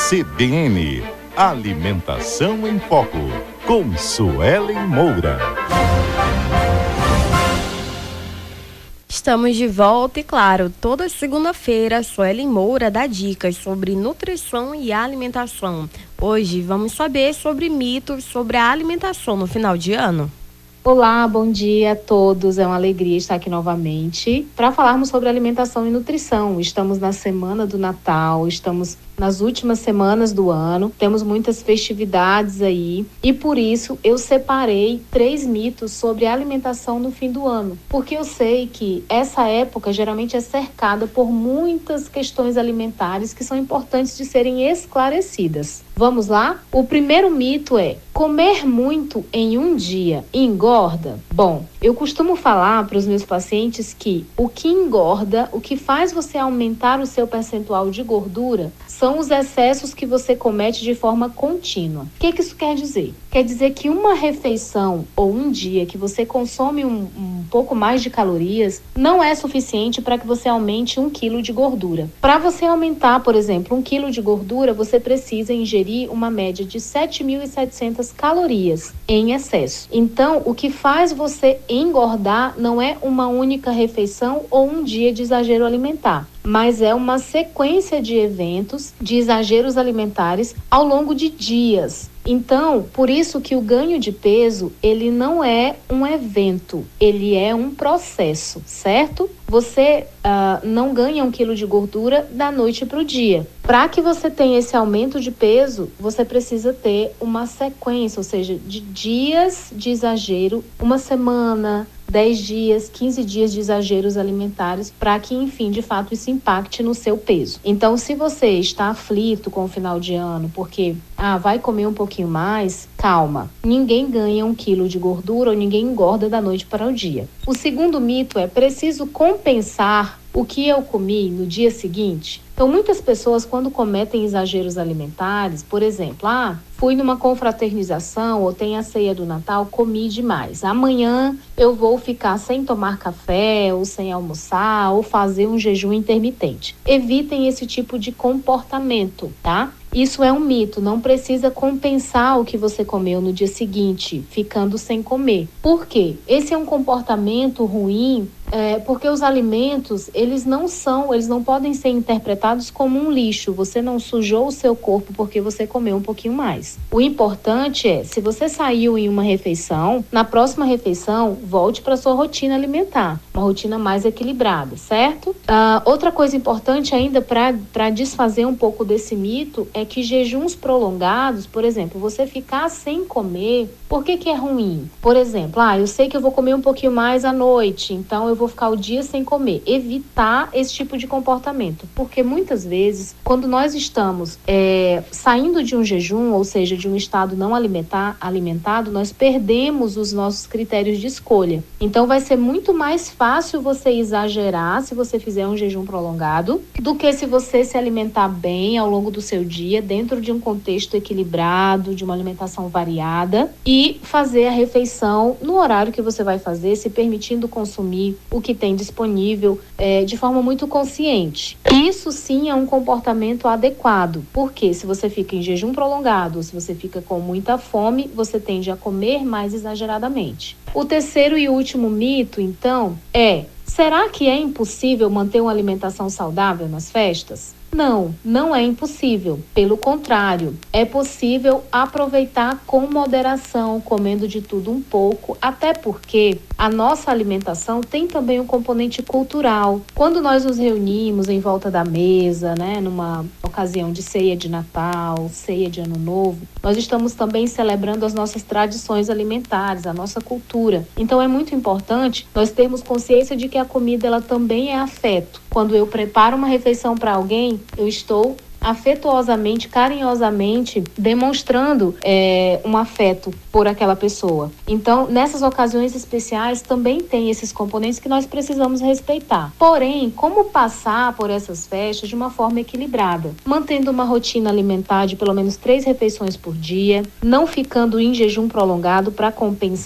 CBN Alimentação em Foco, com Suelen Moura. Estamos de volta e, claro, toda segunda-feira, Suelen Moura dá dicas sobre nutrição e alimentação. Hoje vamos saber sobre mitos sobre a alimentação no final de ano. Olá, bom dia a todos. É uma alegria estar aqui novamente para falarmos sobre alimentação e nutrição. Estamos na semana do Natal, estamos nas últimas semanas do ano, temos muitas festividades aí e por isso eu separei 3 mitos sobre alimentação no fim do ano, porque eu sei que essa época geralmente é cercada por muitas questões alimentares que são importantes de serem esclarecidas. Vamos lá? O primeiro mito é: comer muito em um dia engorda? Bom, eu costumo falar para os meus pacientes que o que engorda, o que faz você aumentar o seu percentual de gordura, são os excessos que você comete de forma contínua. O que isso quer dizer? Quer dizer que uma refeição ou um dia que você consome um pouco mais de calorias não é suficiente para que você aumente 1 quilo de gordura. Para você aumentar, por exemplo, 1 quilo de gordura, você precisa ingerir uma média de 7.700 calorias em excesso. Então, o que faz você engordar não é uma única refeição ou um dia de exagero alimentar, mas é uma sequência de eventos, de exageros alimentares ao longo de dias. Então, por isso que o ganho de peso, ele não é um evento, ele é um processo, certo? Você não ganha 1 quilo de gordura da noite para o dia. Para que você tenha esse aumento de peso, você precisa ter uma sequência, ou seja, de dias de exagero, uma semana, 10 dias, 15 dias de exageros alimentares para que, enfim, de fato isso impacte no seu peso. Então, se você está aflito com o final de ano porque vai comer um pouquinho mais, calma. Ninguém ganha 1 quilo de gordura ou ninguém engorda da noite para o dia. O segundo mito é: preciso compensar o que eu comi no dia seguinte? Então, muitas pessoas, quando cometem exageros alimentares, por exemplo, fui numa confraternização ou tem a ceia do Natal, comi demais. Amanhã eu vou ficar sem tomar café ou sem almoçar ou fazer um jejum intermitente. Evitem esse tipo de comportamento, tá? Isso é um mito, não precisa compensar o que você comeu no dia seguinte, ficando sem comer. Por quê? Esse é um comportamento ruim, porque os alimentos, eles não podem ser interpretados como um lixo. Você não sujou o seu corpo porque você comeu um pouquinho mais. O importante é, se você saiu em uma refeição, na próxima refeição, volte para sua rotina alimentar, uma rotina mais equilibrada, certo? Outra coisa importante ainda para desfazer um pouco desse mito é que jejuns prolongados, por exemplo, você ficar sem comer, por que é ruim? Por exemplo, eu sei que eu vou comer um pouquinho mais à noite, então eu vou ficar o dia sem comer. Evitar esse tipo de comportamento, porque muitas vezes, quando nós estamos saindo de um jejum, ou seja, de um estado não alimentado, nós perdemos os nossos critérios de escolha. Então, vai ser muito mais fácil você exagerar se você fizer um jejum prolongado, do que se você se alimentar bem ao longo do seu dia, dentro de um contexto equilibrado, de uma alimentação variada, e fazer a refeição no horário que você vai fazer, se permitindo consumir o que tem disponível de forma muito consciente. Isso sim é um comportamento adequado, porque se você fica em jejum prolongado, se você fica com muita fome, você tende a comer mais exageradamente. O terceiro e último mito, então, será que é impossível manter uma alimentação saudável nas festas? Não é impossível. Pelo contrário, é possível aproveitar com moderação, comendo de tudo um pouco, até porque a nossa alimentação tem também um componente cultural. Quando nós nos reunimos em volta da mesa, numa ocasião de ceia de Natal, ceia de Ano Novo, nós estamos também celebrando as nossas tradições alimentares, a nossa cultura. Então é muito importante nós termos consciência de que a comida ela também é afeto. Quando eu preparo uma refeição para alguém, eu estou afetuosamente, carinhosamente demonstrando um afeto por aquela pessoa. Então, nessas ocasiões especiais também tem esses componentes que nós precisamos respeitar. Porém, como passar por essas festas de uma forma equilibrada? Mantendo uma rotina alimentar de pelo menos 3 refeições por dia, não ficando em jejum prolongado para compensar,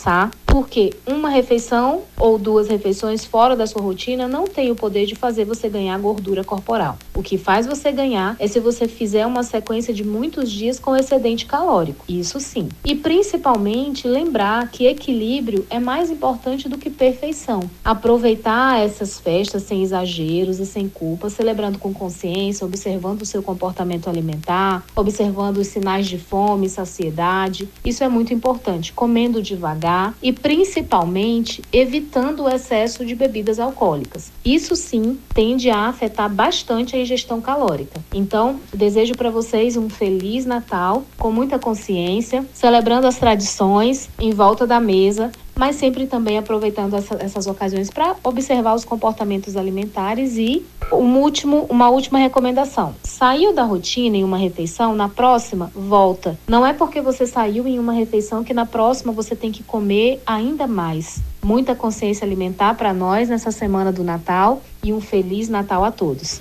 Porque uma refeição ou 2 refeições fora da sua rotina não tem o poder de fazer você ganhar gordura corporal. O que faz você ganhar é se você fizer uma sequência de muitos dias com excedente calórico. Isso sim. E principalmente lembrar que equilíbrio é mais importante do que perfeição. Aproveitar essas festas sem exageros e sem culpa, celebrando com consciência, observando o seu comportamento alimentar, observando os sinais de fome e saciedade. Isso é muito importante. Comendo devagar e principalmente evitando o excesso de bebidas alcoólicas. Isso sim tende a afetar bastante a ingestão calórica. Então, desejo para vocês um Feliz Natal, com muita consciência, celebrando as tradições em volta da mesa, mas sempre também aproveitando essas ocasiões para observar os comportamentos alimentares. E uma última recomendação: saiu da rotina em uma refeição, na próxima, volta. Não é porque você saiu em uma refeição que na próxima você tem que comer ainda mais. Muita consciência alimentar para nós nessa semana do Natal e um Feliz Natal a todos.